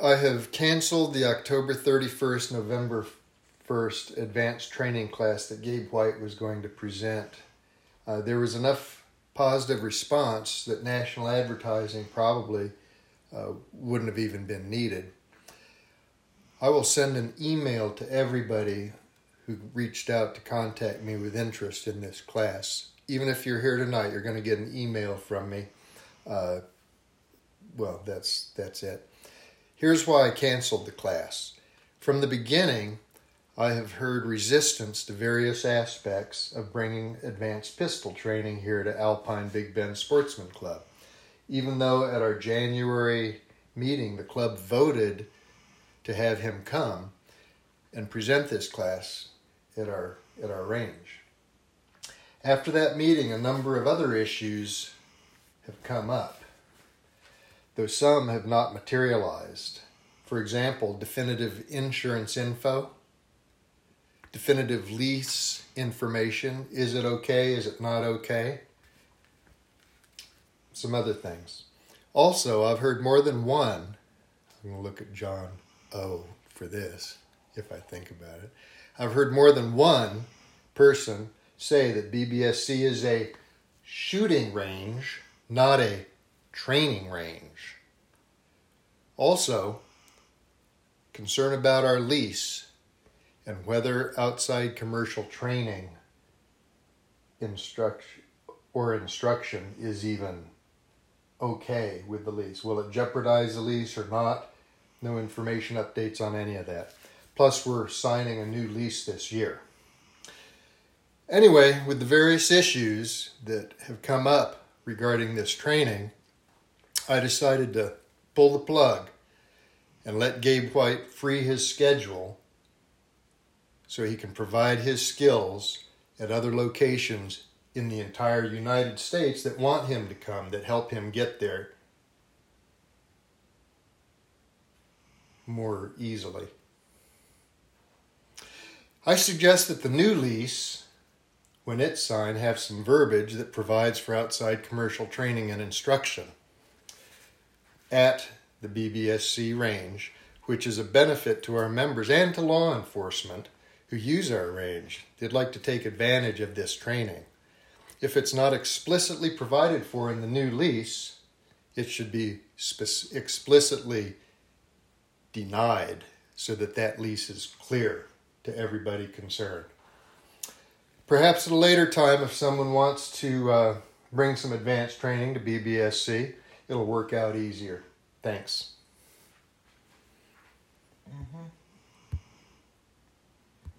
I have canceled the October 31st, November 1st advanced training class that Gabe White was going to present. There was enough positive response that national advertising probably wouldn't have even been needed. I will send an email to everybody who reached out to contact me with interest in this class. Even if you're here tonight, you're going to get an email from me. Well, that's it. Here's why I canceled the class. From the beginning, I have heard resistance to various aspects of bringing advanced pistol training here to Alpine Big Bend Sportsman Club. Even though at our January meeting, the club voted to have him come and present this class at our range. After that meeting, a number of other issues have come up, though some have not materialized. For example, definitive insurance info, definitive lease information. Is it okay? Is it not okay? Some other things. Also, I've heard more than one, I'm going to look at John O for this, if I think about it. I've heard more than one person say that BBSC is a shooting range, not a training range. Also, concern about our lease and whether outside commercial training instruction is even okay with the lease. Will it jeopardize the lease or not? No information updates on any of that. Plus, we're signing a new lease this year. Anyway, with the various issues that have come up regarding this training, I decided to pull the plug and let Gabe White free his schedule so he can provide his skills at other locations in the entire United States that want him to come, that help him get there more easily. I suggest that the new lease, when it's signed, have some verbiage that provides for outside commercial training and instruction at the BBSC range, which is a benefit to our members and to law enforcement who use our range. They'd like to take advantage of this training. If it's not explicitly provided for in the new lease, it should be explicitly denied so that that lease is clear to everybody concerned. Perhaps at a later time, if someone wants to bring some advanced training to BBSC, it'll work out easier. Thanks. Mm-hmm.